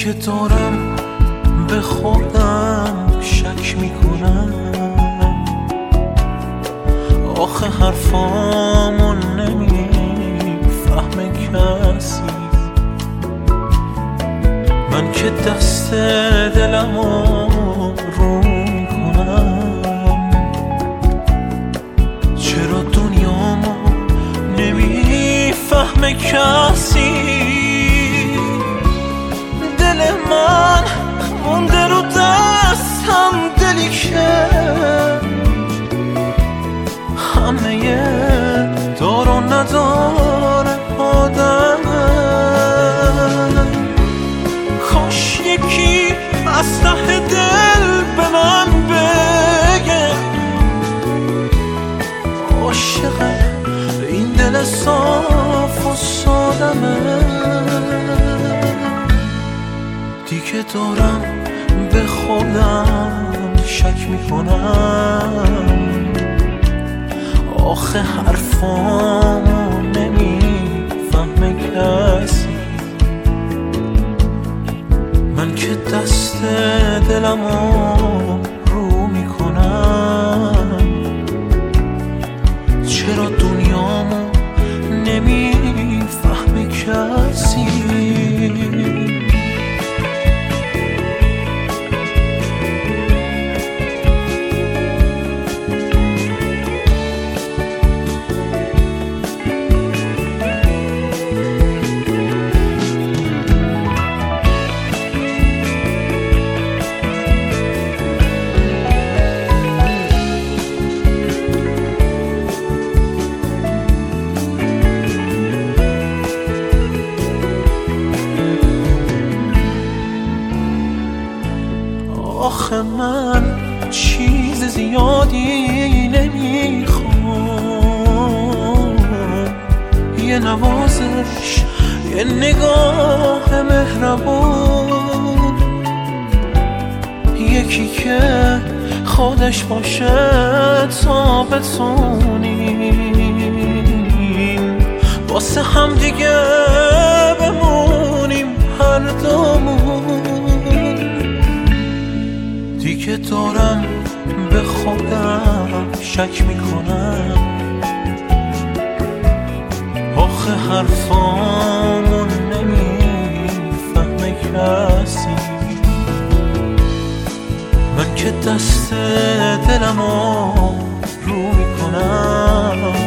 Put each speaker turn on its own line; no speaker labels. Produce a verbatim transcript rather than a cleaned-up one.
دیگه دارم به خودم شک میکنم، آخه حرفامو نمیفهمه کسی. من که دست دلمو رو میکنم، چرا دنیامو نمیفهمه کسی. دل من مونده رو دستم، دلی که همه دار و نداره آدم. کاش یکی از ته دل به من بگه عاشق این دل صاف و سادمه. دیگه دارم به خودم شک میکنم، آخه حرفامو نمیفهمه کسی. من که دست دلمو رو میکنم، چرا دنیامو نمیفهمه کسی. آخه من چیز زیادی نمیخوام، یه نوازش، یه نگاه مهربون، یکی که خودش باشه تا بتونیم واسه هم دیگه بمونیم هر دومون. دیگه دارم به خودم شک میکنم، آخه حرفامو نمیفهمه کسی. من که دست دلمو رو میکنم،